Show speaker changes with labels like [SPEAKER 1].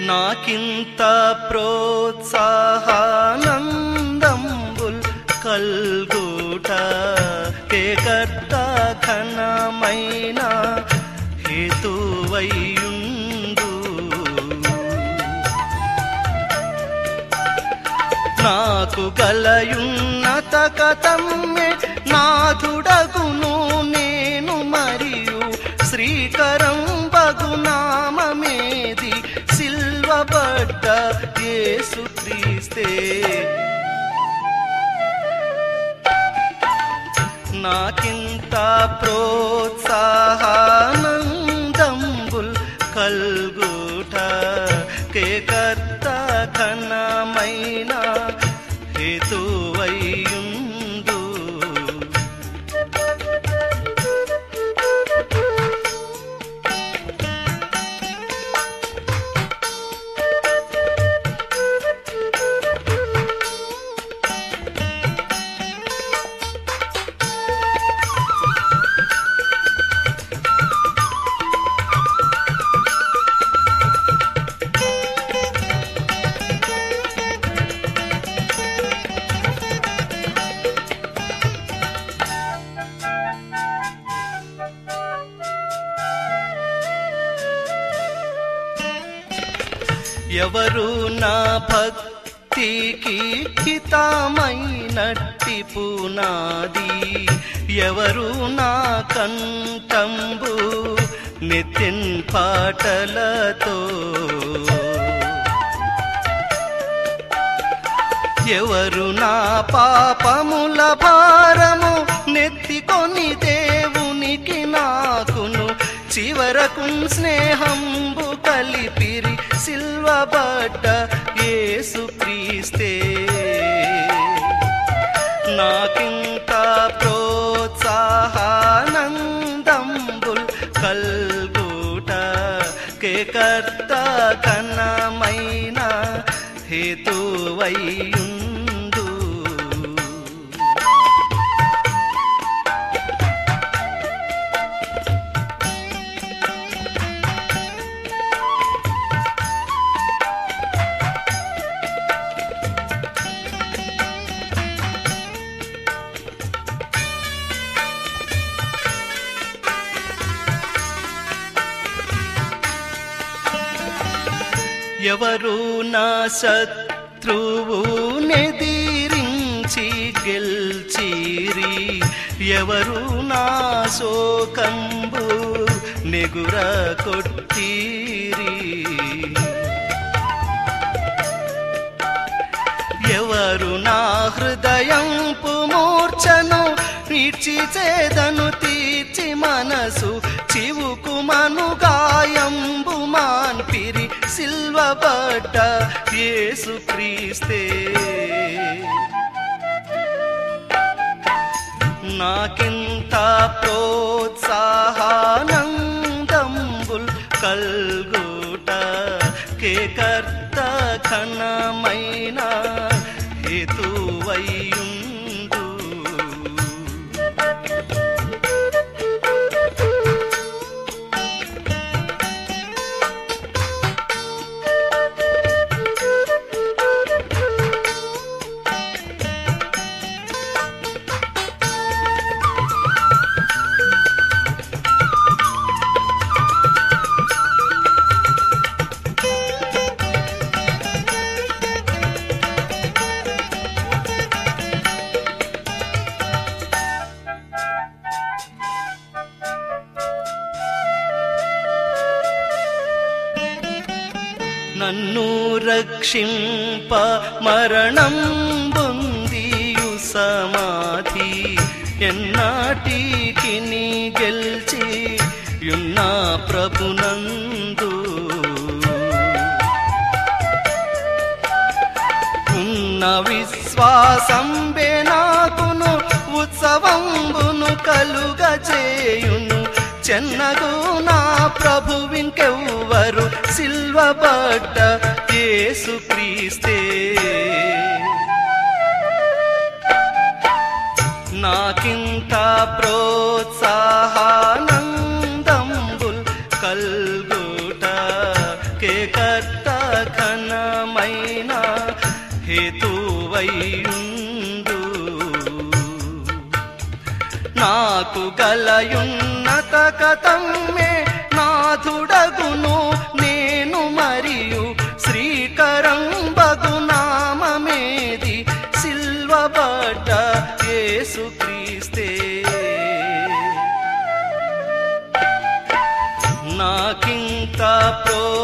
[SPEAKER 1] నాకింత ప్రోత్సాహానందంబుల్ కల్గుట కేకర్త ఘనమైన హేతువైయుండు. నాకు గలయున్నత కతమ్మె నాథుడగును నేను మరియు శ్రీకరం బగునామమేది సిల్వబడ్డ యేసుక్రీస్తే. నాకింత ప్రోత్సాహానందంబుల్ కల్గుట కేకర్త ఘనమైన హేతువైయుండు. ఎవరు నా భక్తికి హితమైనట్టి పునాది, ఎవరు నా కంఠంబు నిత్యన్ పాటలతో, ఎవరు నా పాపముల భారము నెత్తికొని దేవునికి నాకును చివరకు స్నేహంబు కలిపిరి సిల్వబడ్డ యేసుక్రీస్తే. నాకింత ప్రోత్సాహానందంబుల్ కల్గుట కేకర్త ఘనమైన హేతువైయుండు. ఎవరు నా శత్రువు నెదిరించి గెల్చిరి, ఎవరు నా శోకంబు నెగుర కొట్టిరి, ఎవరు నా హృదయంపు మూర్ఛను తీర్చి చేదను తీర్చి మనసు చివుకు మను గాయంబు మాన్పిరి సిల్వబడ్డ యేసుక్రీస్తే. నాకింత ప్రోత్సాహానందంబుల్ కల్గుట కేకర్త ఘనమైన హేతువైయుండు. నన్ను రక్షింప మరణం బొందియు సమాధి ఎన్నాటికి నీ గెల్చి యున్న ప్రభునందు, ఉన్న విశ్వాసంబే నాకును ఉత్సవంబును కలుగజేయును. చెన్నగు నా ప్రభువింకెవ్వరు సిల్వబడ్డ యేసుక్రీస్తే. నాకింత ప్రోత్సాహానందంబుల్ కల్గుట కేకర్త కలయున్నత కతమ్మే నాథుడగును నేను మరియు శ్రీకరం బగు నామమేది సిల్వబడ్డ యేసుక్రీస్తే నాకింత